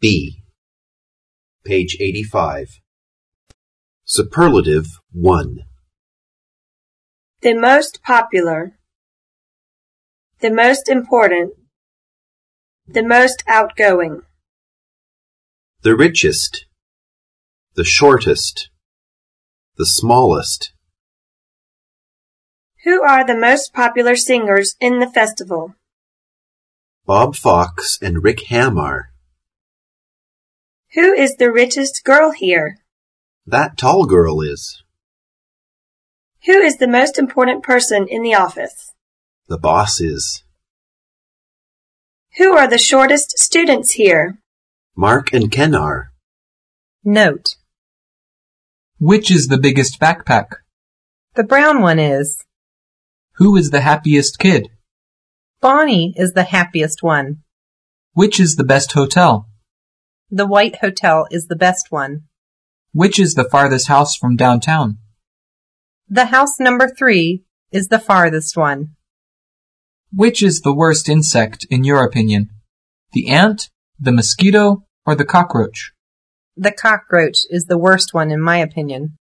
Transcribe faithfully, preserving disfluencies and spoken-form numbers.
B. Page eighty-five. Superlative one. The most popular. The most important. The most outgoing. The richest. The shortest. The smallest. Who are the most popular singers in the festival? Bob Fox and Rick Hamar. Who is the richest girl here? That tall girl is. Who is the most important person in the office? The boss is. Who are the shortest students here? Mark and Ken are. Note: Which is the biggest backpack? the brown one is. Who is the happiest kid? Bonnie is the happiest one. Which is the best hotel? The white hotel is the best one. Which is the farthest house from downtown? The house number three is the farthest one. Which is the worst insect, in your opinion? The ant, the mosquito, or the cockroach? The cockroach is the worst one in my opinion.